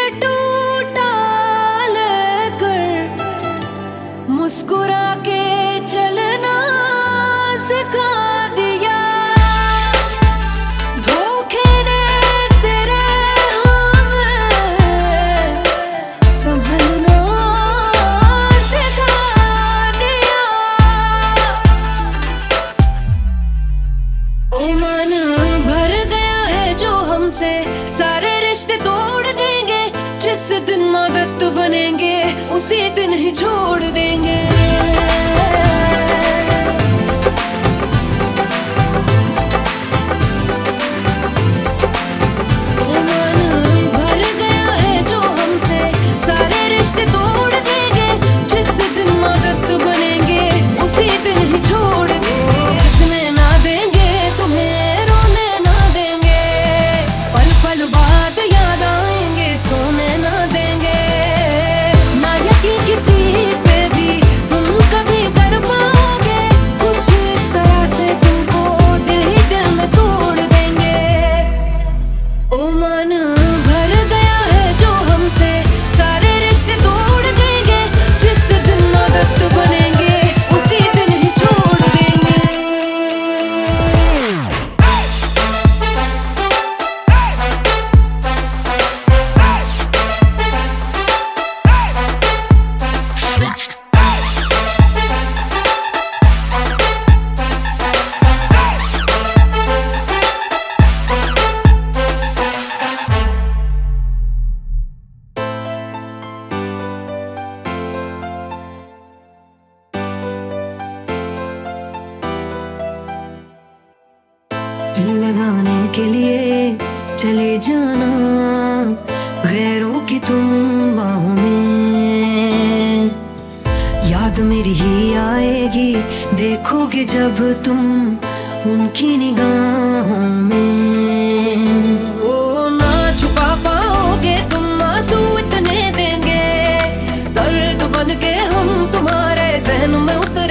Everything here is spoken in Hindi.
टूटा लेकर मुस्कुरा के चलना सिखा दिया। धोखे ने तेरे हमें संभलना सिखा दिया। ओ मन भर गया है जो हमसे, सारे रिश्ते तोड़ देंगे। जिस दिन आदत बनेंगे उसी दिन ही छोड़ देंगे। मन भर गया है जो हमसे, सारे रिश्ते तोड़ देंगे। जिस दिन आदत बनेंगे उसी दिन ही छोड़ देंगे। हंसने ना देंगे तुम्हें, रोने ना देंगे, पल पल बाद याद आएंगे, सोने ना देंगे। ना यकीन किसी पे भी तुम कभी कर पाओगे, कुछ इस तरह से तुमको दिल ही दिल में तोड़ देंगे। ओ मन भर गया है जो हमसे, सारे रिश्ते तोड़ देंगे। जिस दिन आदत बनेंगे उसी दिन ही छोड़ देंगे। दिल लगाने के लिए चले जाना गैरों की तुम बाहों में। याद मेरी ही आएगी देखोगे जब तुम उनकी निगाहों में। ओ ना छुपा पाओगे तुम आंसू इतने देंगे, दर्द बन के हम तुम्हारे जहन में उतर